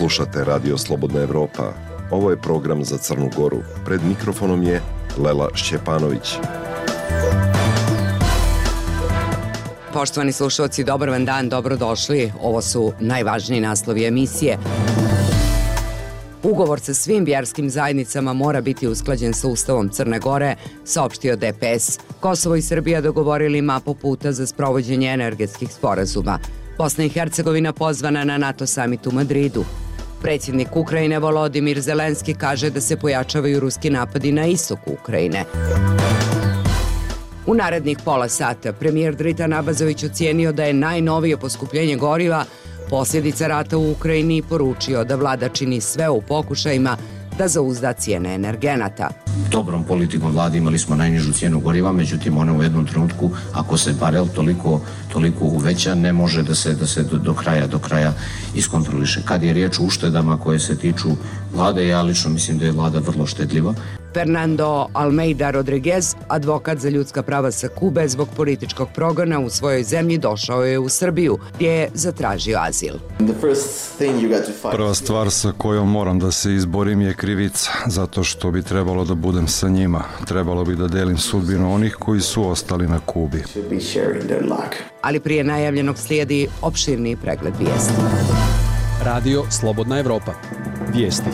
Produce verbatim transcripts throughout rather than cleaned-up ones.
Slušate Radio Slobodna Evropa. Ovo je program za Crnu Goru. Pred mikrofonom je Lela Šćepanović. Poštovani slušalci, dobar vam dan, dobrodošli. Ovo su najvažniji naslovi emisije. Ugovor sa svim vjerskim zajednicama mora biti usklađen sa Ustavom Crne Gore, saopštio D P S. Kosovo i Srbija dogovorili mapu puta za sprovođenje energetskih sporazuma. Bosna i Hercegovina pozvana na NATO samit u Madridu. Predsjednik Ukrajine Volodimir Zelenski kaže da se pojačavaju ruski napadi na istoku Ukrajine. U narednih pola sata premijer Dritan Abazović ocijenio da je najnovije poskupljenje goriva posljedica rata u Ukrajini i poručio da vlada čini sve u pokušajima da zauzda cijene energenata. Dobrom politikom vlade imali smo najnižu cijenu goriva, međutim ona u jednom trenutku, ako se barel toliko, toliko uveća, ne može da se, da se do, do kraja do kraja iskontroliše. Kad je riječ o uštedama koje se tiču vlade, ja lično mislim da je vlada vrlo štedljiva. Fernando Almeida Rodriguez, advokat za ljudska prava sa Kube, zbog političkog progona u svojoj zemlji došao je u Srbiju, gdje je zatražio azil. Prva stvar sa kojom moram da se izborim je krivica, zato što bi trebalo da budem sa njima. Trebalo bi da delim sudbinu onih koji su ostali na Kubi. Ali prije najavljenog slijedi opširniji pregled vijesti. Radio Slobodna Evropa. Vijesti.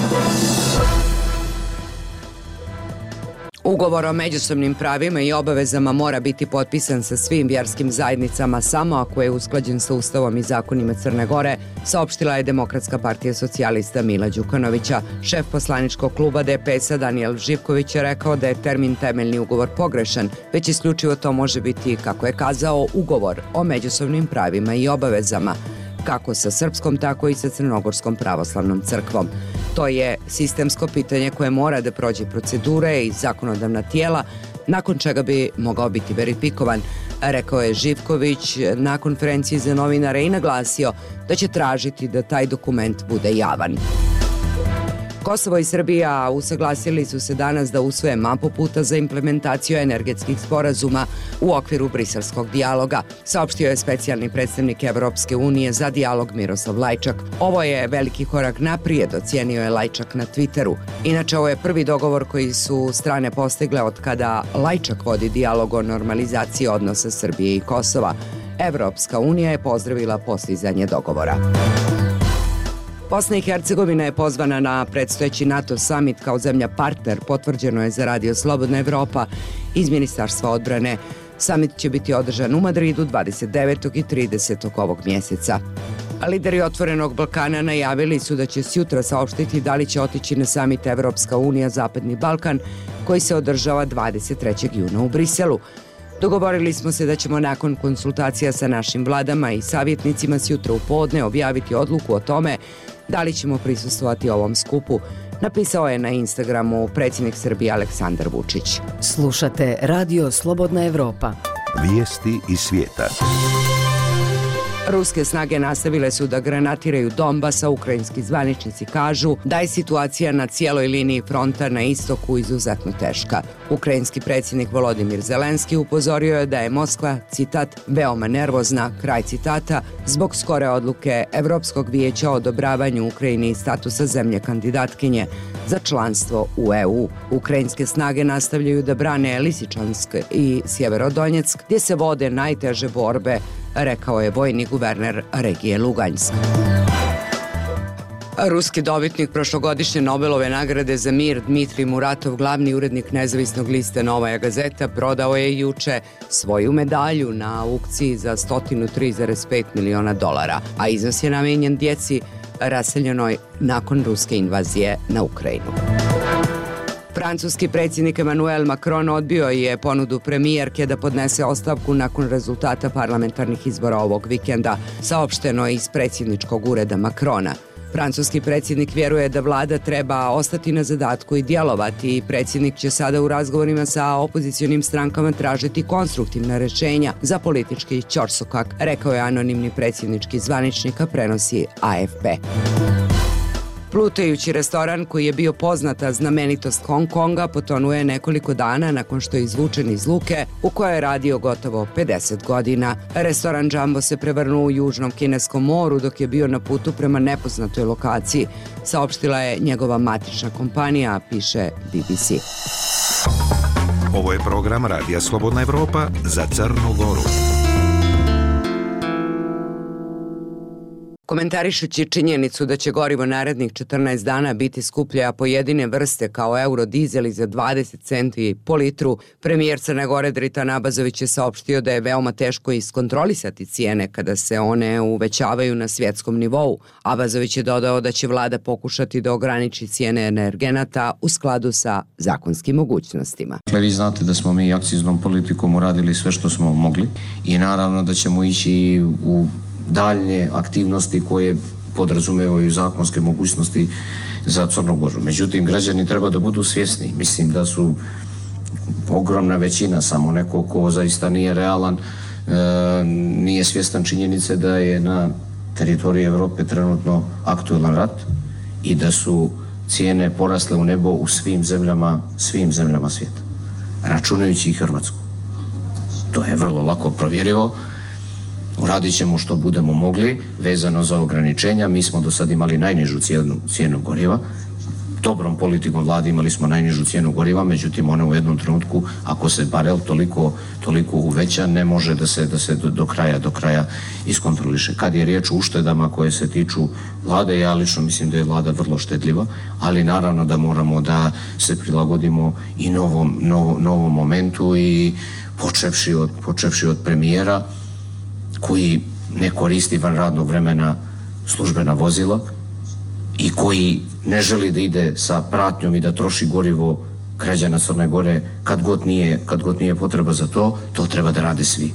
Ugovor o međusobnim pravima i obavezama mora biti potpisan sa svim vjerskim zajednicama samo ako je usklađen sa Ustavom i zakonima Crne Gore, saopštila je Demokratska partija socijalista Mila Đukanovića. Šef poslaničkog kluba D P S-a Danijel Živković je rekao da je termin temeljni ugovor pogrešan, već isključivo to može biti, kako je kazao, ugovor o međusobnim pravima i obavezama, kako sa srpskom, tako i sa crnogorskom pravoslavnom crkvom. To je sistemsko pitanje koje mora da prođe procedure i zakonodavna tijela, nakon čega bi mogao biti verifikovan, rekao je Živković na konferenciji za novinare i naglasio da će tražiti da taj dokument bude javan. Kosovo i Srbija usaglasili su se danas da usvoje mapu puta za implementaciju energetskih sporazuma u okviru briselskog dijaloga, saopštio je specijalni predstavnik Evropske unije za dijalog Miroslav Lajčak. Ovo je veliki korak naprijed, ocijenio je Lajčak na Twitteru. Inače, ovo je prvi dogovor koji su strane postigle od kada Lajčak vodi dijalog o normalizaciji odnosa Srbije i Kosova. Evropska unija je pozdravila postizanje dogovora. Bosna i Hercegovina je pozvana na predstojeći NATO samit kao zemlja partner, potvrđeno je za Radio Slobodna Evropa iz Ministarstva odbrane. Samit će biti održan u Madridu dvadeset devetog i tridesetog ovog mjeseca. Lideri Otvorenog Balkana najavili su da će sjutra saopštiti da li će otići na samit Evropska unija Zapadni Balkan, koji se održava dvadeset trećeg juna u Briselu. Dogovorili smo se da ćemo nakon konsultacija sa našim vladama i savjetnicima sjutra u podne objaviti odluku o tome da li ćemo prisustvovati ovom skupu, napisao je na Instagramu predsjednik Srbije Aleksandar Vučić. Slušate Radio Slobodna Evropa. Vijesti iz svijeta. Ruske snage nastavile su da granatiraju Donbas, a ukrajinski zvaničnici kažu da je situacija na cijeloj liniji fronta na istoku izuzetno teška. Ukrajinski predsjednik Volodimir Zelenski upozorio je da je Moskva, citat, veoma nervozna, kraj citata, zbog skore odluke Evropskog vijeća o odobravanju Ukrajini statusa zemlje kandidatkinje za članstvo u E U. Ukrajinske snage nastavljaju da brane Lisičansk i Sjeverodonjeck, gdje se vode najteže borbe, rekao je vojni guverner regije Lugansk. Ruski dobitnik prošlogodišnje Nobelove nagrade za mir Dmitrij Muratov, glavni urednik nezavisnog lista Novaja Gazeta, prodao je juče svoju medalju na aukciji za sto tri zarez pet miliona dolara, a iznos je namijenjen djeci raseljenoj nakon ruske invazije na Ukrajinu. Francuski predsjednik Emmanuel Macron odbio je ponudu premijerke da podnese ostavku nakon rezultata parlamentarnih izbora ovog vikenda, saopšteno je iz predsjedničkog ureda Macrona. Francuski predsjednik vjeruje da vlada treba ostati na zadatku i djelovati i predsjednik će sada u razgovorima sa opozicionim strankama tražiti konstruktivna rješenja za politički ćorsokak, rekao je anonimni predsjednički zvaničnik, a prenosi A F P. Plutajući restoran koji je bio poznata znamenitost Hong Konga potonuo je nekoliko dana nakon što je izvučen iz luke u kojoj je radio gotovo pedeset godina. Restoran Jumbo se prevrnuo u Južnom Kineskom moru dok je bio na putu prema nepoznatoj lokaciji, saopštila je njegova matična kompanija, piše B B C. Ovo je program Radija Slobodna Evropa za Crnu Goru. Komentarišući činjenicu da će gorivo narednih četrnaest dana biti skuplje, a pojedine vrste kao eurodizeli za dvadeset centi po litru, premijer Crne Gore Dritan Abazović je saopštio da je veoma teško iskontrolisati cijene kada se one uvećavaju na svjetskom nivou. Abazović je dodao da će vlada pokušati da ograniči cijene energenata u skladu sa zakonskim mogućnostima. Vi znate da smo mi akciznom politikom uradili sve što smo mogli i naravno da ćemo ići u daljnje aktivnosti koje podrazumevaju zakonske mogućnosti za Crnu Goru. Međutim, građani treba da budu svjesni. Mislim da su ogromna većina, samo neko ko zaista nije realan, e, nije svjestan činjenice da je na teritoriji Evrope trenutno aktuelan rat i da su cijene porasle u nebo u svim zemljama, svim zemljama svijeta, računajući i Hrvatsku. To je vrlo lako provjerivo. Uradit ćemo što budemo mogli vezano za ograničenja. Mi smo do sad imali najnižu cijenu, cijenu goriva. Dobrom politikom vlade imali smo najnižu cijenu goriva, međutim ona u jednom trenutku, ako se barel toliko, toliko uveća, ne može da se, da se do, do kraja do kraja iskontroliše. Kad je riječ o uštedama koje se tiču vlade, ja lično mislim da je vlada vrlo štedljiva, ali naravno da moramo da se prilagodimo i novom, novom, novom momentu i počevši od, počevši od premijera koji ne koristi van radnog vremena službena vozila i koji ne želi da ide sa pratnjom i da troši gorivo građana Crne Gore kad god nije, kad god nije potreba za to, to treba da rade svi.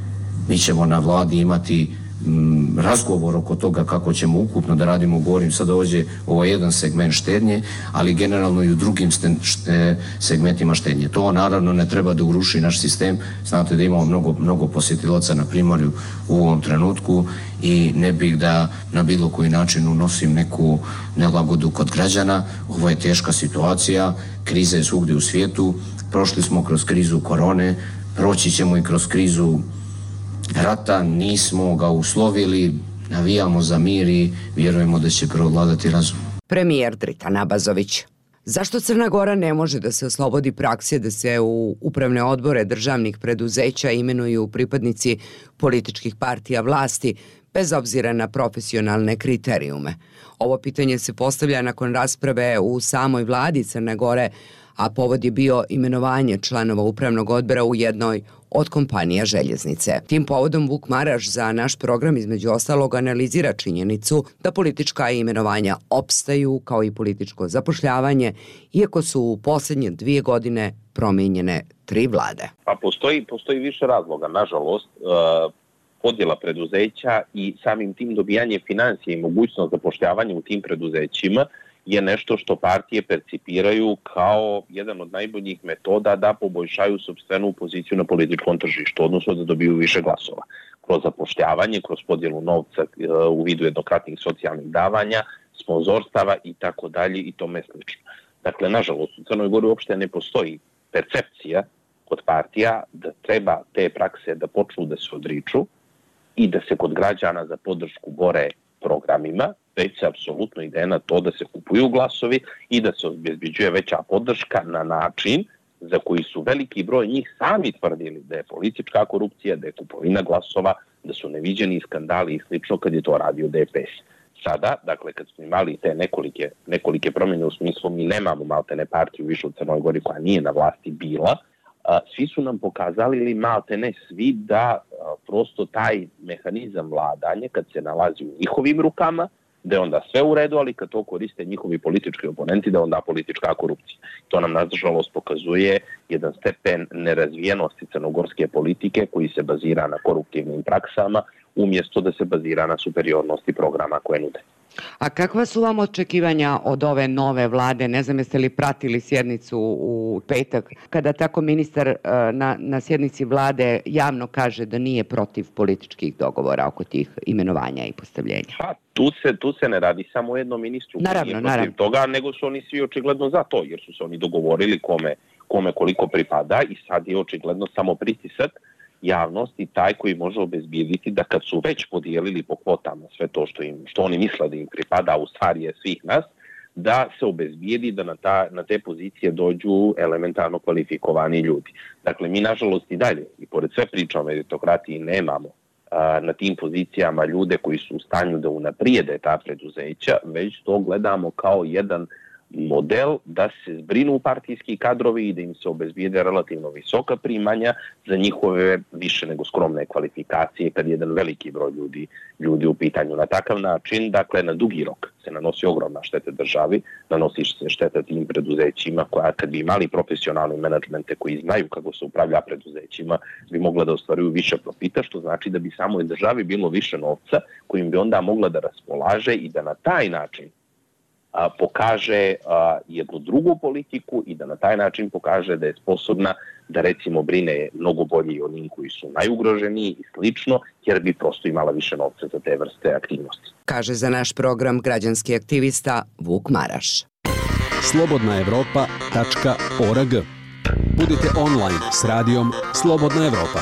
Mi ćemo na vladi imati m, razgovor oko toga kako ćemo ukupno da radimo, govorim sad ovdje ovo je jedan segment štednje, ali generalno i u drugim sten, šte, segmentima štednje. To naravno ne treba da uruši naš sistem. Znate da imamo mnogo, mnogo posjetilaca na primorju u ovom trenutku i ne bih da na bilo koji način unosim neku nelagodu kod građana. Ovo je teška situacija, kriza je svugdje u svijetu, prošli smo kroz krizu korone, proći ćemo i kroz krizu rata, nismo ga uslovili, navijamo za mir i vjerujemo da će prevladati razum. Premijer Dritan Abazović. Zašto Crna Gora ne može da se oslobodi prakse da se u upravne odbore državnih preduzeća imenuju pripadnici političkih partija vlasti, bez obzira na profesionalne kriterijume? Ovo pitanje se postavlja nakon rasprave u samoj vladi Crne Gore, a povod je bio imenovanje članova upravnog odbora u jednoj od kompanija željeznice. Tim povodom Vuk Maraš za naš program između ostalog analizira činjenicu da politička imenovanja opstaju kao i političko zapošljavanje, iako su u posljednje dvije godine promijenjene tri vlade. Pa postoji, postoji više razloga, nažalost, podjela preduzeća i samim tim dobijanje financije i mogućnost zapošljavanja u tim preduzećima je nešto što partije percipiraju kao jedan od najboljih metoda da poboljšaju sopstvenu poziciju na političkom tržištu, odnosno da dobiju više glasova. Kroz zapošljavanje, kroz podjelu novca u vidu jednokratnih socijalnih davanja, sponzorstava i tako dalje i tome slično. Dakle, nažalost, u Crnoj Gori uopšte ne postoji percepcija kod partija da treba te prakse da počnu da se odriču i da se kod građana za podršku bore programima, već se apsolutno ide na to da se kupuju glasovi i da se obezbeđuje veća podrška na način za koji su veliki broj njih sami tvrdili da je politička korupcija, da je kupovina glasova, da su neviđeni skandali i slično kad je to radio D P S. Sada, dakle, kad smo imali te nekolike, nekolike promjene u smislu mi nemamo maltene partiju više u Crnoj Gori koja nije na vlasti bila, svi su nam pokazali ili maltene svi da prosto taj mehanizam vladanja kad se nalazi u njihovim rukama, da je onda sve u redu, ali kad to koriste njihovi politički oponenti, da je onda politička korupcija. To nam nažalost pokazuje jedan stepen nerazvijenosti crnogorske politike koji se bazira na koruptivnim praksama umjesto da se bazira na superiornosti programa koje nude. A kakva su vam očekivanja od ove nove vlade? Ne znam, jeste li pratili sjednicu u petak, kada tako ministar na, na sjednici vlade javno kaže da nije protiv političkih dogovora oko tih imenovanja i postavljenja? Pa, tu se, tu se ne radi samo o jednom ministru koji nije protiv naravno. toga, nego su oni svi očigledno za to, jer su se oni dogovorili kome, kome koliko pripada i sad je očigledno samo pritisak javnosti taj koji može obezbijediti da kad su već podijelili po kvotama sve to što, im, što oni misle da im pripada, a u stvari je svih nas, da se obezbijedi da na, ta, na te pozicije dođu elementarno kvalifikovani ljudi. Dakle, mi nažalost i dalje, i pored sve priče o meritokratiji, nemamo a, na tim pozicijama ljude koji su u stanju da unaprijede ta preduzeća, već to gledamo kao jedan model da se zbrinu partijski kadrovi i da im se obezbijede relativno visoka primanja za njihove više nego skromne kvalifikacije kad je jedan veliki broj ljudi, ljudi u pitanju. Na takav način, dakle, na dugi rok se nanosi ogromna šteta državi, nanosi se šteta tim preduzećima koja kad bi imali profesionalni menadžmente koji znaju kako se upravlja preduzećima, bi mogla da ostvaruju više profita, što znači da bi samoj državi bilo više novca kojim bi onda mogla da raspolaže i da na taj način A, pokaže a, jednu drugu politiku i da na taj način pokaže da je sposobna da recimo brine mnogo bolje o njim koji su najugroženiji i slično, jer bi prosto imala više novca za te vrste aktivnosti. Kaže za naš program građanski aktivista Vuk Maraš. slobodna evropa tačka org. Budite online s radijom Slobodna Evropa.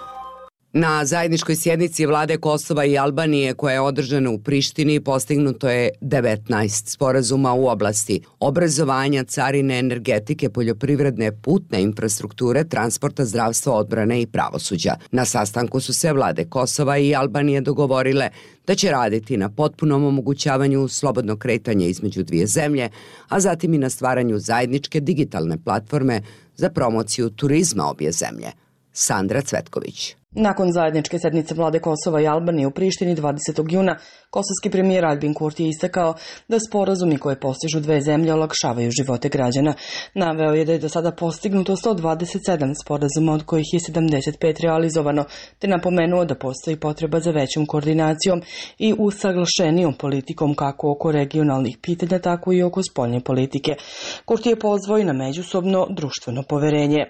Na zajedničkoj sjednici vlade Kosova i Albanije koja je održana u Prištini postignuto je devetnaest sporazuma u oblasti obrazovanja, carine, energetike, poljoprivredne, putne infrastrukture, transporta, zdravstva, odbrane i pravosuđa. Na sastanku su se vlade Kosova i Albanije dogovorile da će raditi na potpunom omogućavanju slobodnog kretanja između dvije zemlje, a zatim i na stvaranju zajedničke digitalne platforme za promociju turizma obje zemlje. Sandra Cvetković. Nakon zajedničke sednice vlade Kosova i Albanije u Prištini dvadesetog juna, kosovski premijer Albin Kurti je istakao da sporazumi koje postižu dve zemlje olakšavaju živote građana. Naveo je da je do sada postignuto sto dvadeset sedam sporazuma, od kojih je sedamdeset pet realizovano, te napomenuo da postoji potreba za većom koordinacijom i usaglašenijom politikom kako oko regionalnih pitanja, tako i oko spoljne politike. Kurti je pozvao i na međusobno društveno poverenje.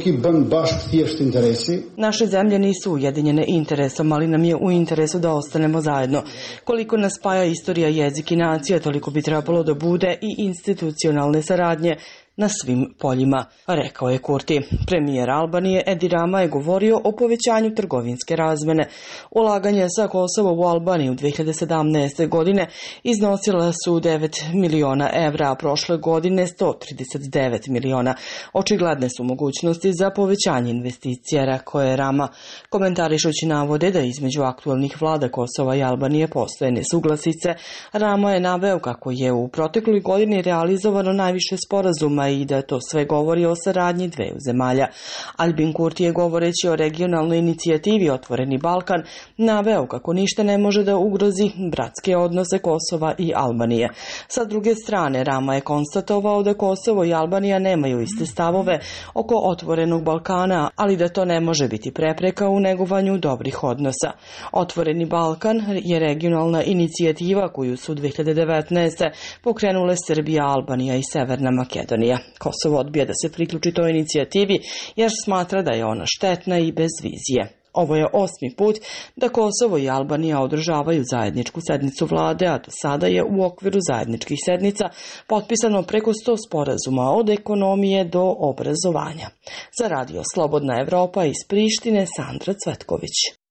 Naše zemlje nisu ujedinjene interesom, ali nam je u interesu da ostanemo zajedno. Koliko nas spaja istorija, jezik i nacija, toliko bi trebalo da bude i institucionalne saradnje na svim poljima, rekao je Kurti. Premijer Albanije Edi Rama je govorio o povećanju trgovinske razmene. Ulaganja sa Kosova u Albaniju u dve hiljade sedamnaeste. godine iznosila su devet miliona evra, a prošle godine sto trideset devet miliona. Očigledne su mogućnosti za povećanje investicija, rekao je Rama. Komentarišući navode da između aktualnih vlada Kosova i Albanije postoje nesuglasice, Rama je naveo kako je u protekloj godini realizovano najviše sporazuma i da to sve govori o saradnji dveju zemalja. Albin Kurti je, govoreći o regionalnoj inicijativi Otvoreni Balkan, naveo kako ništa ne može da ugrozi bratske odnose Kosova i Albanije. Sa druge strane, Rama je konstatovao da Kosovo i Albanija nemaju iste stavove oko Otvorenog Balkana, ali da to ne može biti prepreka u negovanju dobrih odnosa. Otvoreni Balkan je regionalna inicijativa koju su dve hiljade devetnaeste. pokrenule Srbija, Albanija i Severna Makedonija. Kosovo odbija da se priključi toj inicijativi jer smatra da je ona štetna i bez vizije. Ovo je osmi put da Kosovo i Albanija održavaju zajedničku sednicu vlade, a do sada je u okviru zajedničkih sednica potpisano preko sto sporazuma od ekonomije do obrazovanja. Za Radio Slobodna Evropa iz Prištine, Sandra Cvetković.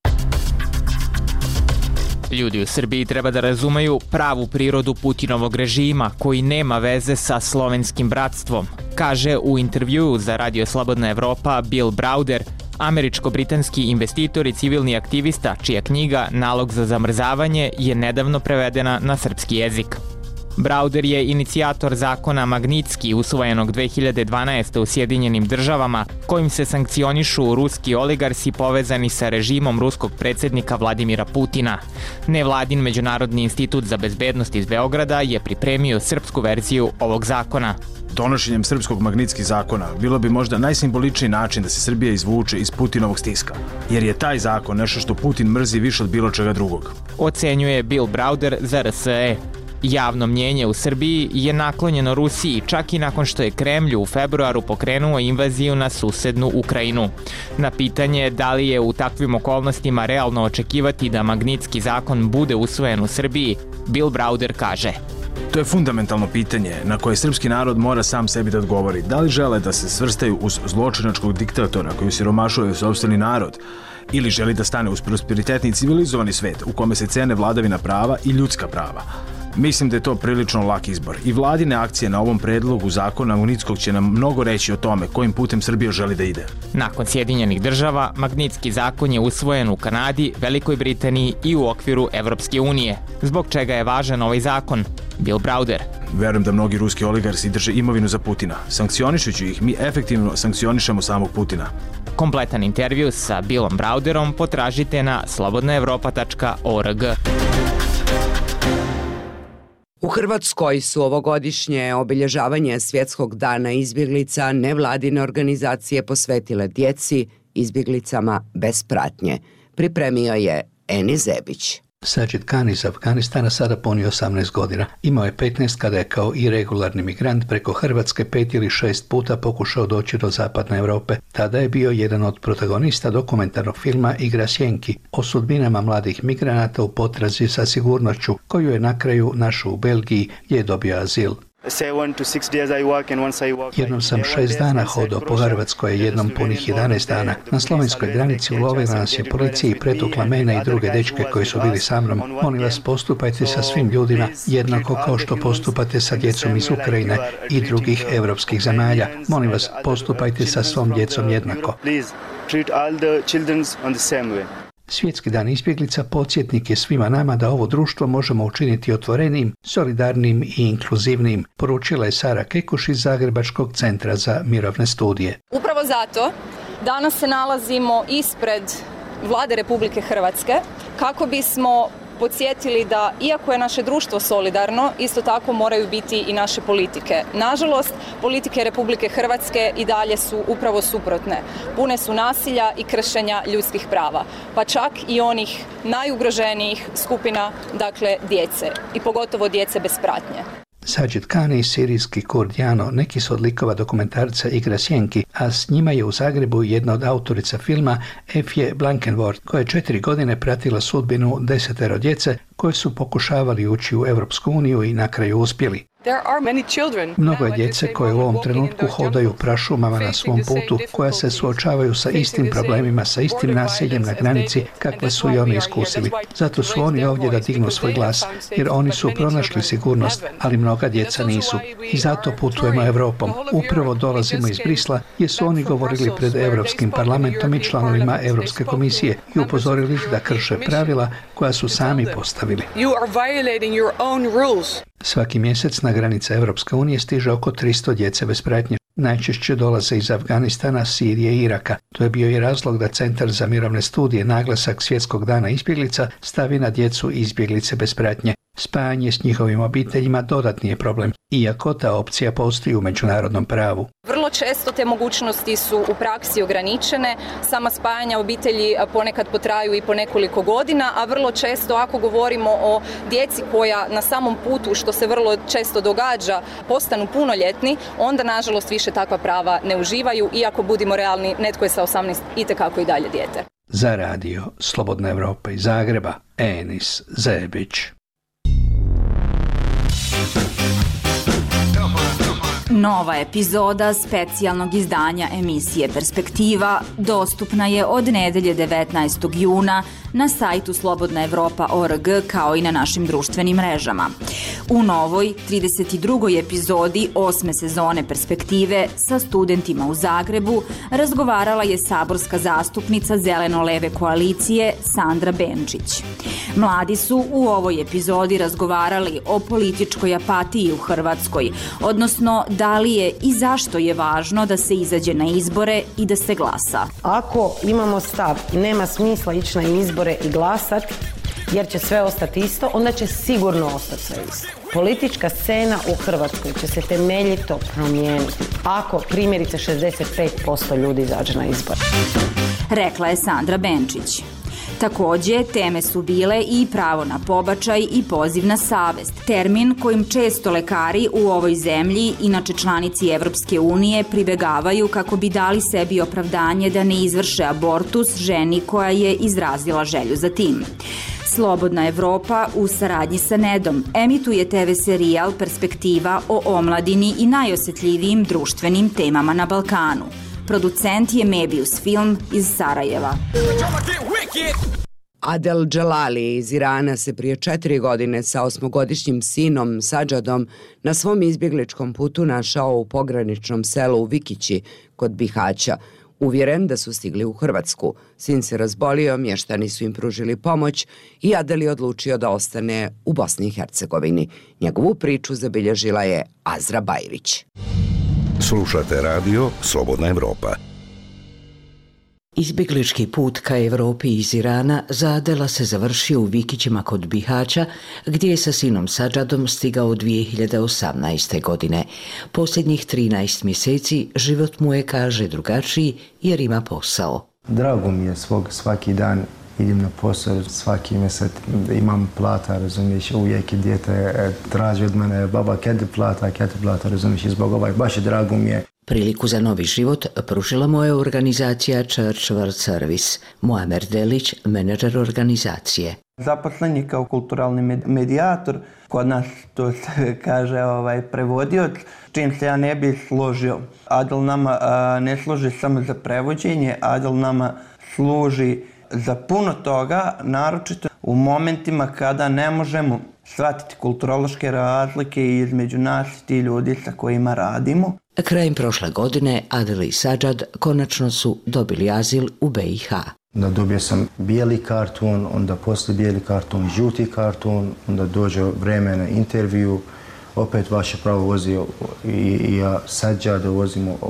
Ljudi u Srbiji treba da razumeju pravu prirodu Putinovog režima koji nema veze sa slovenskim bratstvom, kaže u intervjuu za Radio Slobodna Evropa Bill Browder, američko-britanski investitor i civilni aktivista čija knjiga Nalog za zamrzavanje je nedavno prevedena na srpski jezik. Browder je inicijator zakona Magnitski, usvojenog dve hiljade dvanaeste. u Sjedinjenim državama, kojim se sankcionišu ruski oligarsi povezani sa režimom ruskog predsjednika Vladimira Putina. Nevladin Međunarodni institut za bezbednost iz Beograda je pripremio srpsku verziju ovog zakona. Donošenjem srpskog Magnitski zakona bilo bi možda najsimboličniji način da se Srbija izvuče iz Putinovog stiska, jer je taj zakon nešto što Putin mrzi više od bilo čega drugog. Ocenjuje Bill Browder za R S E. Javno mnjenje u Srbiji je naklonjeno Rusiji čak i nakon što je Kremlj u februaru pokrenuo invaziju na susednu Ukrajinu. Na pitanje da li je u takvim okolnostima realno očekivati da Magnitski zakon bude usvojen u Srbiji, Bill Browder kaže: To je fundamentalno pitanje na koje srpski narod mora sam sebi da odgovori. Da li žele da se svrstaju uz zločinačkog diktatora koji siromašuje sopstveni narod, ili želi da stane uz prosperitetni i civilizovani svet u kome se cene vladavina prava i ljudska prava. Mislim da je to prilično lak izbor i vladine akcije na ovom predlogu zakona Magnitskog će nam mnogo reći o tome kojim putem Srbija želi da ide. Nakon Sjedinjenih država, Magnitski zakon je usvojen u Kanadi, Velikoj Britaniji i u okviru Evropske unije. Zbog čega je važan ovaj zakon? Bill Browder: Verujem da mnogi ruski oligarsi drže imovinu za Putina. Sankcionišući ih, mi efektivno sankcionišemo samog Putina. Kompletan intervju sa Billom Browderom potražite na slobodna evropa tačka org. U Hrvatskoj su ovogodišnje obilježavanje Svjetskog dana izbjeglica nevladine organizacije posvetile djeci, izbjeglicama bez pratnje. Pripremio je Eni Zebić. Sajid Khan iz Afganistana sada puni osamnaest godina. Imao je petnaest kada je kao iregularni migrant preko Hrvatske pet ili šest puta pokušao doći do zapadne Europe. Tada je bio jedan od protagonista dokumentarnog filma Igra sjenki o sudbinama mladih migranata u potrazi za sigurnošću, koju je na kraju našao u Belgiji gdje je dobio azil. Jednom sam šest dana hodao po Hrvatskoj, jednom punih jedanaest dana. Na slovenskoj granici ulovila nas je policija i pretukla mene i druge dečke koji su bili sa mnom. Molim vas, postupajte sa svim ljudima jednako kao što postupate sa djecom iz Ukrajine i drugih evropskih zemalja. Molim vas, postupajte sa svom djecom jednako. Svjetski dan izbjeglica podsjetnik je svima nama da ovo društvo možemo učiniti otvorenim, solidarnim i inkluzivnim, poručila je Sara Kekuš iz Zagrebačkog centra za mirovne studije. Upravo zato danas se nalazimo ispred Vlade Republike Hrvatske kako bismo podsjetili da iako je naše društvo solidarno, isto tako moraju biti i naše politike. Nažalost, politike Republike Hrvatske i dalje su upravo suprotne. Pune su nasilja i kršenja ljudskih prava, pa čak i onih najugroženijih skupina, dakle djece i pogotovo djece bez pratnje. Sajid Khan i sirijski Kurd Jano neki su od likova dokumentarca Igra sjenki, a s njima je u Zagrebu jedna od autorica filma Efje Blankenvoord, koja je četiri godine pratila sudbinu desetero djece koje su pokušavali ući u Europsku uniju i na kraju uspjeli. Mnogo je djece koje u ovom trenutku hodaju prašumama na svom putu, koja se suočavaju sa istim problemima, sa istim nasiljem na granici kakve su i oni iskusili. Zato su oni ovdje da dignu svoj glas, jer oni su pronašli sigurnost, ali mnoga djeca nisu. I zato putujemo Europom. Upravo dolazimo iz Brisla, jer su oni govorili pred Europskim parlamentom i članovima Europske komisije i upozorili ih da krše pravila koja su sami postavili. Svaki mjesec na granice Europske unije stiže oko tristo djece bez pratnje. Najčešće dolaze iz Afganistana, Sirije i Iraka. To je bio i razlog da Centar za mirovne studije naglasak Svjetskog dana izbjeglica stavi na djecu izbjeglice bez pratnje. Spajanje s njihovim obiteljima dodatni je problem, iako ta opcija postoji u međunarodnom pravu. Vrlo često te mogućnosti su u praksi ograničene, sama spajanja obitelji ponekad potraju i po nekoliko godina, a vrlo često ako govorimo o djeci koja na samom putu, što se vrlo često događa, postanu punoljetni, onda nažalost više takva prava ne uživaju, iako budimo realni, netko je sa osamnaest itekako i dalje dijete. Za radio Slobodna Evropa iz Zagreba, Enis Zebić. Nova epizoda specijalnog izdanja emisije Perspektiva dostupna je od nedelje devetnaestog juna na sajtu slobodna evropa tačka org kao i na našim društvenim mrežama. U novoj trideset drugoj epizodi osme sezone Perspektive sa studentima u Zagrebu razgovarala je saborska zastupnica Zeleno-leve koalicije Sandra Benčić. Mladi su u ovoj epizodi razgovarali o političkoj apatiji u Hrvatskoj, odnosno da li je i zašto je važno da se izađe na izbore i da se glasa. Ako imamo stav i nema smisla ići na izbore i glasati, jer će sve ostati isto, onda će sigurno ostati sve isto. Politička scena u Hrvatskoj će se temeljito promijeniti ako primjerice šezdeset pet posto ljudi izađe na izbore. Rekla je Sandra Benčić. Takođe, teme su bile i pravo na pobačaj i poziv na savest, termin kojim često lekari u ovoj zemlji, inače članici Evropske unije, pribegavaju kako bi dali sebi opravdanje da ne izvrše abortus ženi koja je izrazila želju za tim. Slobodna Evropa u saradnji sa Nedom emituje te ve serijal Perspektiva o omladini i najosjetljivijim društvenim temama na Balkanu. Producent je Mebius Film iz Sarajeva. Adel Dželali iz Irana se prije četiri godine sa osmogodišnjim sinom Sadžadom na svom izbjegličkom putu našao u pograničnom selu u Vikići kod Bihaća. Uvjeren da su stigli u Hrvatsku. Sin se razbolio, mještani su im pružili pomoć i Adel je odlučio da ostane u Bosni i Hercegovini. Njegovu priču zabilježila je Azra Bajrić. Slušate radio Slobodna Evropa. Izbjeglički put ka Evropi iz Irana za Adela se završio u Vikićima kod Bihaća, gdje je sa sinom Sadžadom stigao dvije hiljade osamnaeste. godine. Posljednjih trinaest mjeseci život mu je, kaže, drugačiji jer ima posao. Drago mi je svog, svaki dan idem na posao, svaki mjesec imam plata, razumiješ, uvijek je dijete traži od mene, baba, kada plata, kada plata, razumiješ, i zbog ovaj, baš je drago mi je. Priliku za novi život pružila mu je organizacija Church World Service. Muamer Delić, menadžer organizacije. Zaposlen je kao kulturalni medijator, kod nas to se kaže ovaj, prevodioc, čim se ja ne bi složio. Adel nama a, ne služi samo za prevođenje, Adel nama služi za puno toga, naročito u momentima kada ne možemo shvatiti kulturološke razlike između nas i ti ljudi sa kojima radimo. Krajem prošle godine Adel i Sadžad konačno su dobili azil u be i ha. Onda dobio sam bijeli karton, onda poslije bijeli karton, žuti karton, onda dođe vreme na intervju, opet vaše pravo vozio i, i ja Sadžada vozimo u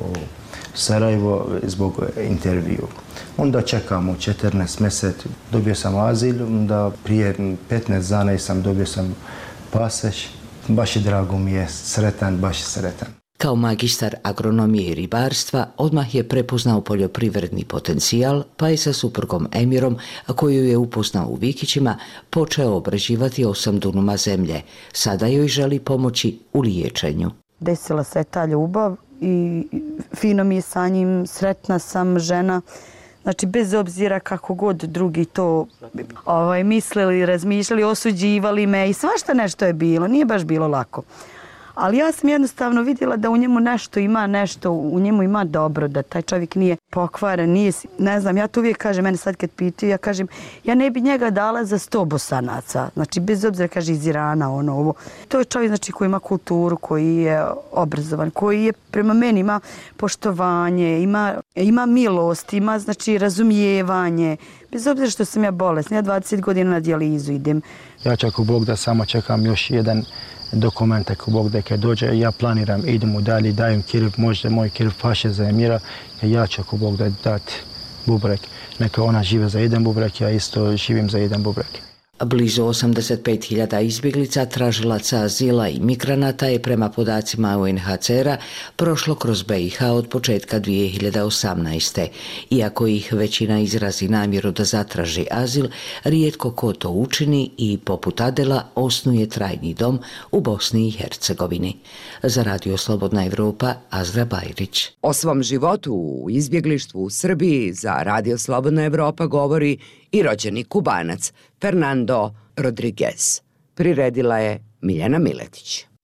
Sarajevo zbog intervju. Onda čekamo četrnaest mjeseci, dobio sam azil, onda prije petnaest dana sam dobio sam pasoš, baš je drago mi je, sretan, baš je sretan. Kao magistar agronomije i ribarstva odmah je prepoznao poljoprivredni potencijal, pa je sa suprugom Emirom, koju je upoznao u Vikićima, počeo obrađivati osam dunuma zemlje. Sada joj želi pomoći u liječenju. Desila se ta ljubav i fino mi je sa njim, sretna sam žena. Znači, bez obzira kako god drugi to ovaj, mislili, razmišljali, osuđivali me i svašta nešto je bilo, nije baš bilo lako. Ali ja sam jednostavno vidjela da u njemu nešto ima, nešto u njemu ima dobro, da taj čovjek nije pokvaren, nije, ne znam, ja to uvijek kažem, mene sad kad pitaju, ja kažem, ja ne bi njega dala za sto Bosanaca, znači bez obzira, kaže, iz Irana, ono, ovo. To je čovjek, znači, koji ima kulturu, koji je obrazovan, koji je prema meni ima poštovanje, ima, ima milost, ima, znači, razumijevanje, bez obzira što sam ja bolesna, ja dvadeset godina na dijalizu idem. Ja čak u Bog da samo čekam još jedan dokument, ako Bog da kad dođe, ja planiram, idemo dalje, dajem kirv, možda moj kirv paše za Emira, ja ću ako Bog da dati bubrek. Neka ona žive za jedan bubrek, ja isto živim za jedan bubrek. Blizu osamdeset pet hiljada izbjeglica, tražilaca azila i migranata je prema podacima u en ha ce era prošlo kroz be i ha od početka dvije hiljade osamnaeste. Iako ih većina izrazi namjeru da zatraži azil, rijetko ko to učini i poput Adela osnuje trajni dom u Bosni i Hercegovini. Za Radio Slobodna Evropa, Azra Bajrić. O svom životu u izbjeglištvu u Srbiji za Radio Slobodna Evropa govori i rođeni Kubanac Fernando Rodriguez. Priredila je Miljana Miletić.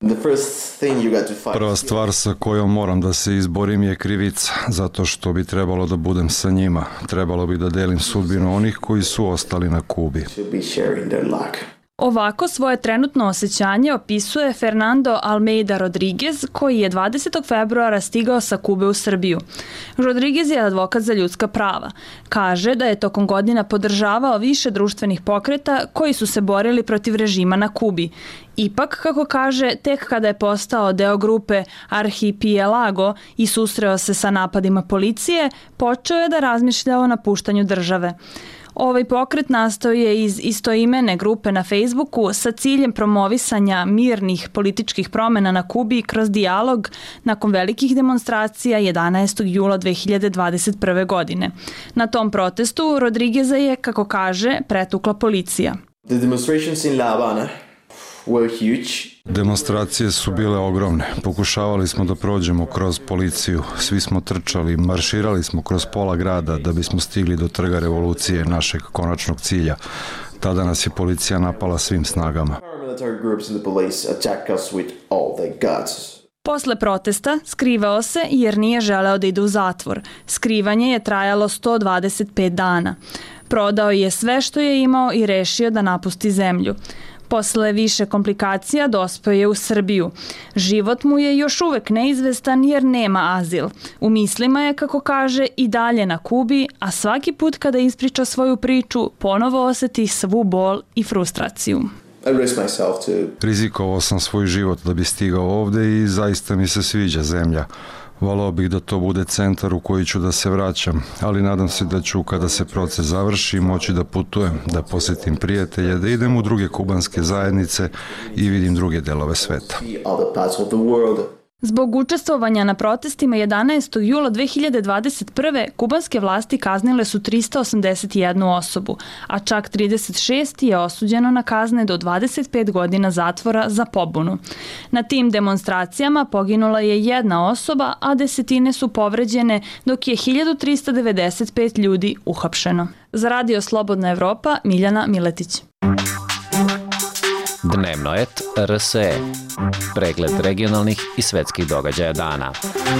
Prva stvar sa kojom moram da se izborim je krivica, zato što bi trebalo da budem sa njima. Trebalo bi da delim sudbinu onih koji su ostali na Kubi. Ovako svoje trenutno osjećanje opisuje Fernando Almeida Rodriguez, koji je dvadesetog februara stigao sa Kube u Srbiju. Rodriguez je advokat za ljudska prava. Kaže da je tokom godina podržavao više društvenih pokreta koji su se borili protiv režima na Kubi. Ipak, kako kaže, tek kada je postao deo grupe Arhipelago i susreo se sa napadima policije, počeo je da razmišlja o napuštanju države. Ovaj pokret nastao je iz istoimene grupe na Facebooku sa ciljem promovisanja mirnih političkih promjena na Kubi kroz dijalog nakon velikih demonstracija jedanaestog jula dve hiljade dvadeset prve. godine. Na tom protestu Rodrigueza je, kako kaže, pretukla policija. The demonstrations in La Habana were huge. Demonstracije su bile ogromne. Pokušavali smo da prođemo kroz policiju. Svi smo trčali, marširali smo kroz pola grada da bismo stigli do trga revolucije, našeg konačnog cilja. Tada nas je policija napala svim snagama. Posle protesta skrivao se jer nije želeo da ide u zatvor. Skrivanje je trajalo sto dvadeset pet dana. Prodao je sve što je imao i rešio da napusti zemlju. Posle više komplikacija dospeo je u Srbiju. Život mu je još uvek neizvestan jer nema azil. U mislima je, kako kaže, i dalje na Kubi, a svaki put kada ispriča svoju priču, ponovo oseti svu bol i frustraciju. Rizikovao sam svoj život da bi stigao ovde i zaista mi se sviđa zemlja. Volao bih da to bude centar u koji ću da se vraćam, ali nadam se da ću, kada se proces završi, moći da putujem, da posetim prijatelje, da idem u druge kubanske zajednice i vidim druge delove sveta. Zbog učestvovanja na protestima jedanaestog jula dve hiljade dvadeset prve. kubanske vlasti kaznile su trista osamdeset jednu osobu, a čak trideset šest je osuđeno na kazne do dvadeset pet godina zatvora za pobunu. Na tim demonstracijama poginula je jedna osoba, a desetine su povređene, dok je hiljadu trista devedeset pet ljudi uhapšeno. Za Radio Slobodna Evropa, Miljana Miletić. Dnevnoet R S E. Pregled regionalnih i svetskih događaja dana.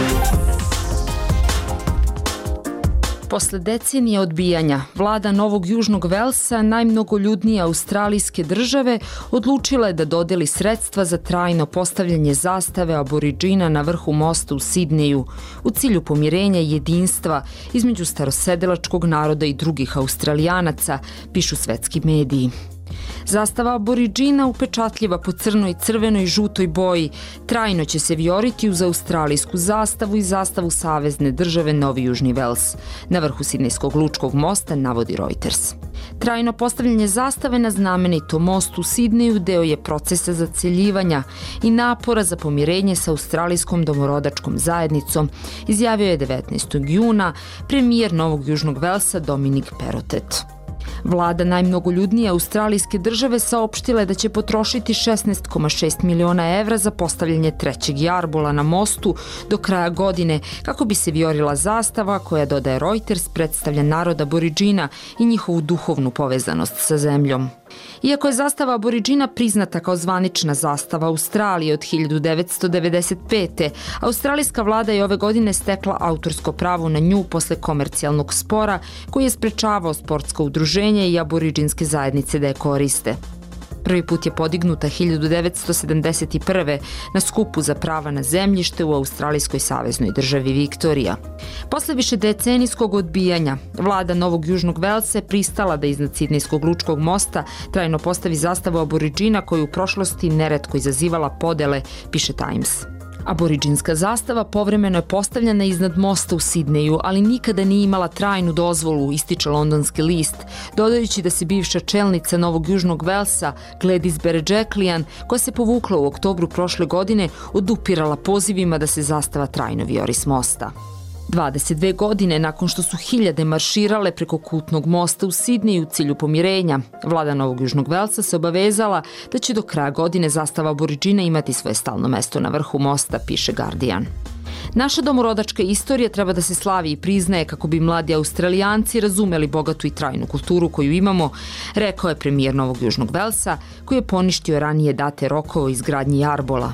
Posle decenije odbijanja, vlada Novog Južnog Velsa, najmnogoljudnije australijske države, odlučila je da dodeli sredstva za trajno postavljanje zastave Aboridžina na vrhu mosta u Sidneju u cilju pomirenja i jedinstva između starosedilačkog naroda i drugih Australijanaca, pišu svetski mediji. Zastava Aboridžina, upečatljiva po crnoj, crvenoj i žutoj boji, trajno će se vijoriti uz australijsku zastavu i zastavu savezne države Novi Južni Vels. Na vrhu Sidnejskog lučkog mosta, navodi Reuters. Trajno postavljanje zastave na znamenitom mostu u Sidneju deo je procesa zaceljivanja i napora za pomirenje sa australijskom domorodačkom zajednicom, izjavio je devetnaestog juna premijer Novog Južnog Velsa Dominik Perrottet. Vlada najmnogoljudnije australijske države saopštila je da će potrošiti šesnaest zarez šest miliona evra za postavljanje trećeg jarbola na mostu do kraja godine, kako bi se vijorila zastava koja, dodaje Reuters, predstavlja narod Aboridžina i njihovu duhovnu povezanost sa zemljom. Iako je zastava Aboridžina priznata kao zvanična zastava Australije od hiljadu devetsto devedeset pete. australijska vlada je ove godine stekla autorsko pravo na nju posle komercijalnog spora koji je sprečavao sportsko udruženje i aboridžinske zajednice da je koriste. Prvi put je podignuta hiljadu devetsto sedamdeset prve. na skupu za prava na zemljište u australijskoj saveznoj državi Viktorija. Posle više decenijskog odbijanja, vlada Novog Južnog Velsa je pristala da iznad Sidnejskog lučkog mosta trajno postavi zastavu Aboridžina koju u prošlosti neretko izazivala podele, piše Times. Aboridžinska zastava povremeno je postavljena iznad mosta u Sidneju, ali nikada nije imala trajnu dozvolu, ističe londonski list, dodajući da se bivša čelnica Novog Južnog Velsa, Gladys Berejiklian, koja se povukla u oktobru prošle godine, odupirala pozivima da se zastava trajno vijori s mosta. dvadeset dve godine nakon što su hiljade marširale preko kultnog mosta u Sidneju u cilju pomirenja, vlada Novog Južnog Velsa se obavezala da će do kraja godine zastava Aboridžina imati svoje stalno mesto na vrhu mosta, piše Guardian. Naša domorodačka istorija treba da se slavi i priznaje kako bi mladi Australijanci razumeli bogatu i trajnu kulturu koju imamo, rekao je premijer Novog Južnog Velsa, koji je poništio ranije date rokove o izgradnji jarbola.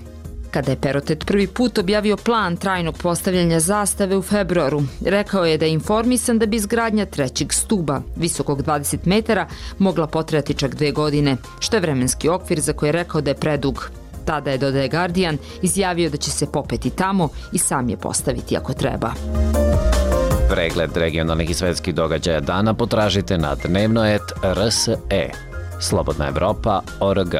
Kada je Perotet prvi put objavio plan trajnog postavljanja zastave u februaru, rekao je da je informisan da bi izgradnja trećeg stuba, visokog dvadeset metara, mogla potrajati čak dve godine, što je vremenski okvir za koji je rekao da je predug. Tada je, dodaje Guardian, izjavio da će se popeti tamo i sam je postaviti ako treba. Pregled regionalnih i svetskih događaja dana potražite na dnevno et er es e. Slobodna Evropa tačka org.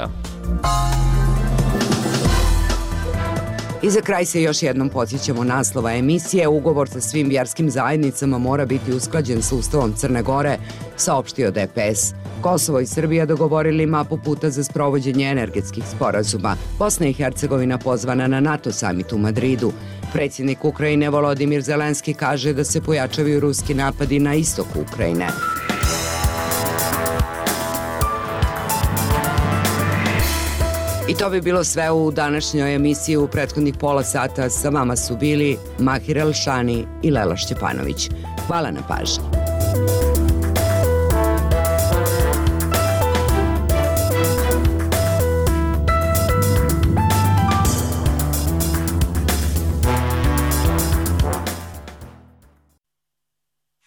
I za kraj se još jednom podsjećamo naslova emisije. Ugovor sa svim vjerskim zajednicama mora biti usklađen sa Ustavom Crne Gore, saopštio D P S. Kosovo i Srbija dogovorili mapu puta za sprovođenje energetskih sporazuma. Bosna i Hercegovina pozvana na NATO samit u Madridu. Predsjednik Ukrajine Volodimir Zelenski kaže da se pojačavaju ruski napadi na istoku Ukrajine. I to bi bilo sve u današnjoj emisiji. U prethodnih pola sata sa vama su bili Mahir Elšani i Lela Šćepanović. Hvala na pažnji.